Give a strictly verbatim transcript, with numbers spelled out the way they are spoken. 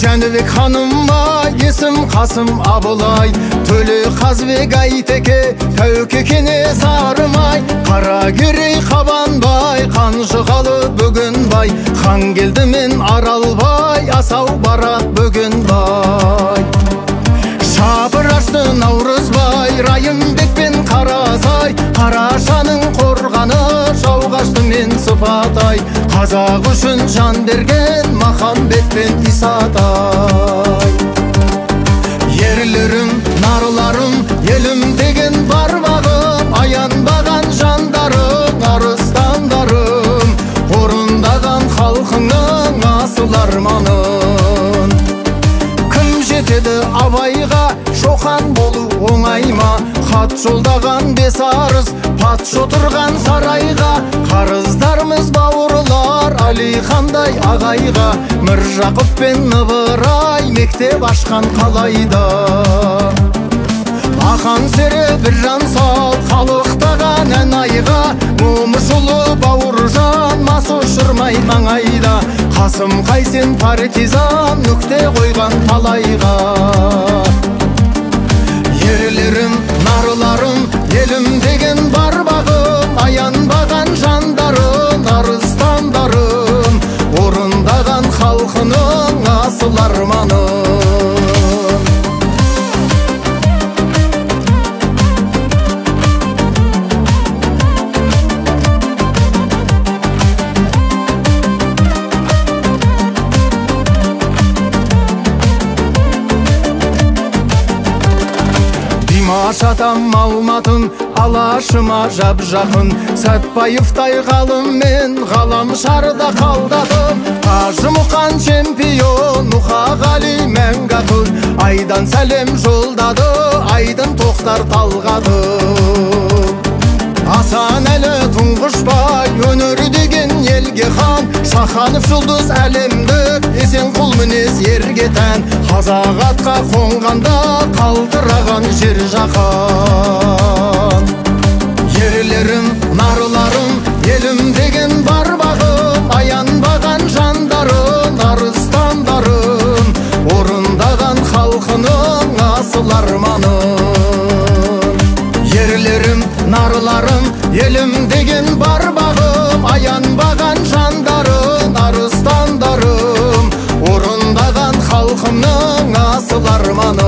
Жәнібек ханымма есім Қасым Абылай, Төле Қазбек Айтеке, Тәуке Кене Сарымай, Қаракерей Қабанбай, Қанжығалы Бөгенбай, хан келді мен Аралбай, асау барат Бөгенбай. Шапырашты Наурызбай, Райымбек пен Қарасай, Қарашаның қорғаны, жауғашты мен Сыпатай, қазақ үшін жан берген Махамбет пен Исатай. Ерлерім, нарларым, елім деген бармағым, аянбаған жандарым, арыстандарым, орындаған халқыңның асыл арманын. Кім жетеді абайға, шоқан болу оңай ма? Хат жолдаған бес арыз, патша отырған сарайға, қарыздарымыз бауырлар Алихандай ағайға, Міржақып пен Ыбырай мектеп ашқан қалайда. Ақан сері бір жан сал, халықтаған ән айға, Момышұлы Бауыржан мас ұшырмай маңайда, Қасым Қайсен партизан нүкте қойған талайға. Ерлерім, нарларым, елім деген барбағым, аянбаған жандарым, арыстандарым, орындаған халқының асыл арманын. Ашатам Алматын, Алашыма жап жақын, Сәтпаевтай ғалым мен ғалам шарда қалдатым. Қажымұқан чемпион, Мұқағали мәңгі ақын, Айдан сәлем жолдады, Айдын тоқтар талғады. Асан әлі Тұңғышбай, өнері деген елге хан, Шаханов жұлдыз әлемдік, есен құл мінез ерге тән, қазақ атқа қонғанда қалтыраған жер жақан. Ерлерім, нарларым, елім деген барбағым, аянбаған жандарым, арыстандарым, орындаған халқының асыл арманын. Ерлерім, нарларым, елім деген барбағым, аянбаған жандарым, арыстандарым, орындаған халқымның асыл арманы.